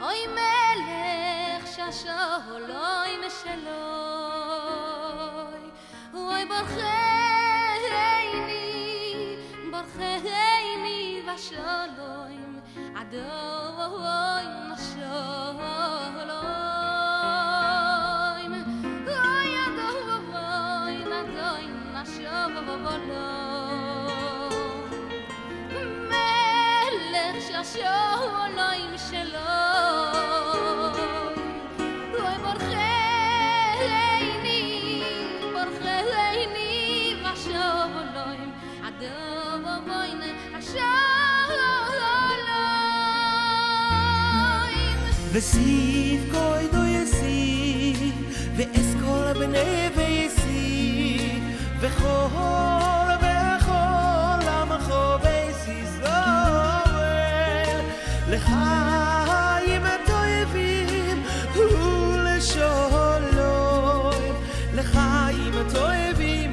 אוי מלך שהשולוי משלוי אוי ברכני ושלוים אדוי נשלוים אוי אדוי נשלוים מלך שהשולוים שלוי אוי ברכני ושלוים אדוי נשלוים וסיף קוידו יסיף ואסכול בני ויסיף וכל עמך וישראל לחיים הטובים ולשלום לחיים הטובים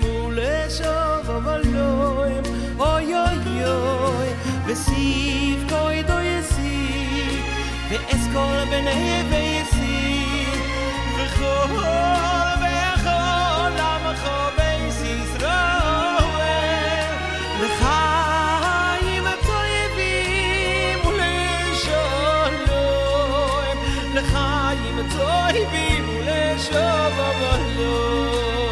ולשלום אוי אוי אוי וסיף קוידו יסיף ואסכול בני ויסיף וכל עמך וישראל לחיים הטובים ולשלום לחיים הטובים ולשלום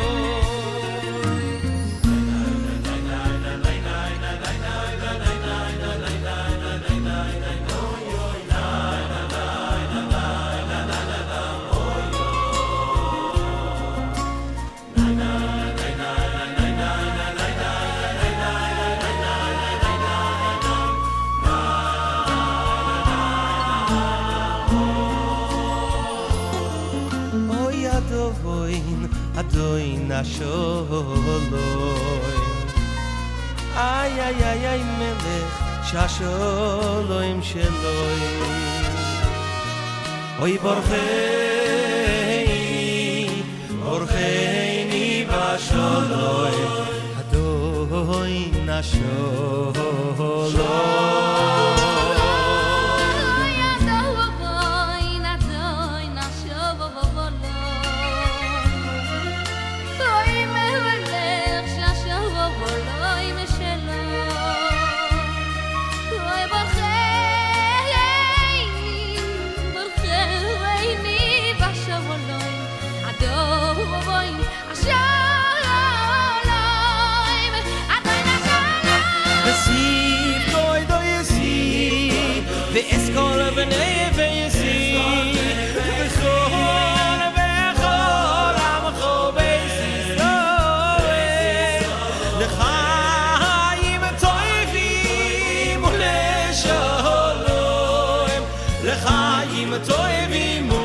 אדוין השלוים איי איי איי איי מלך שהשלוים שלוים אוי ברכני בשלוים אדוין השלוים ואסכול בני ויסיף וכל עמך וישראל לחיים הטובים ולשלום לחיים הטובים